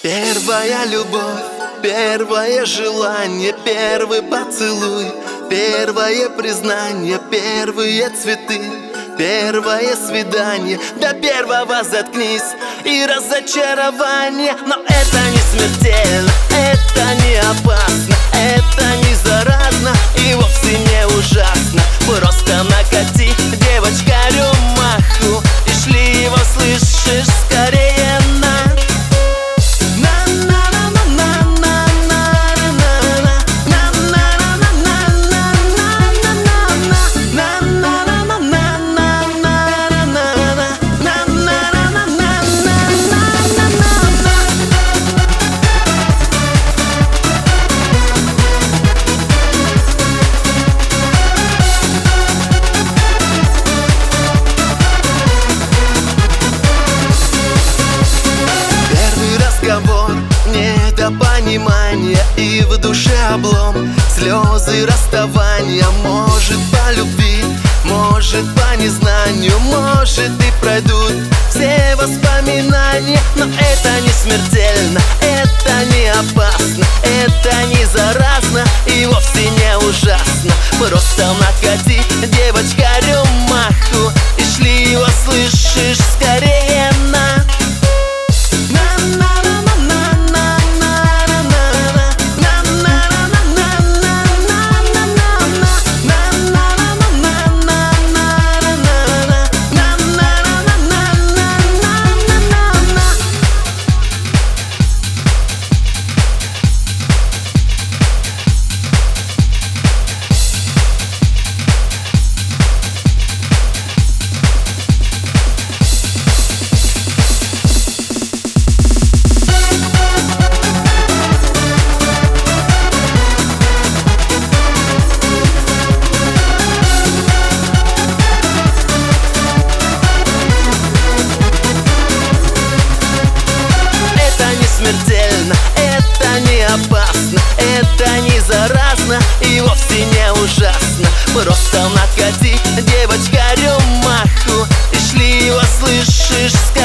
Первая любовь, первое желание, первый поцелуй, первое признание, первые цветы, первое свидание. До первого заткнись и разочарование. Но это не смертельно, это не опасно, это не заразно и вовсе не ужасно. Просто накати, девочка, рюмаху и шли его, слышишь, скорее на. Недопонимание и в душе облом, слезы расставания. Может по любви, может по незнанию, может и пройдут все воспоминания. Но это не смертельно, это не опасно, это не заразно и вовсе не ужасно. Просто накати, девочка, рюмаху и шли его, слышишь, скорее на. Смертельно, это не опасно, это не заразно и вовсе не ужасно. Просто накати, девочка, рюмаху и шли его, слышишь,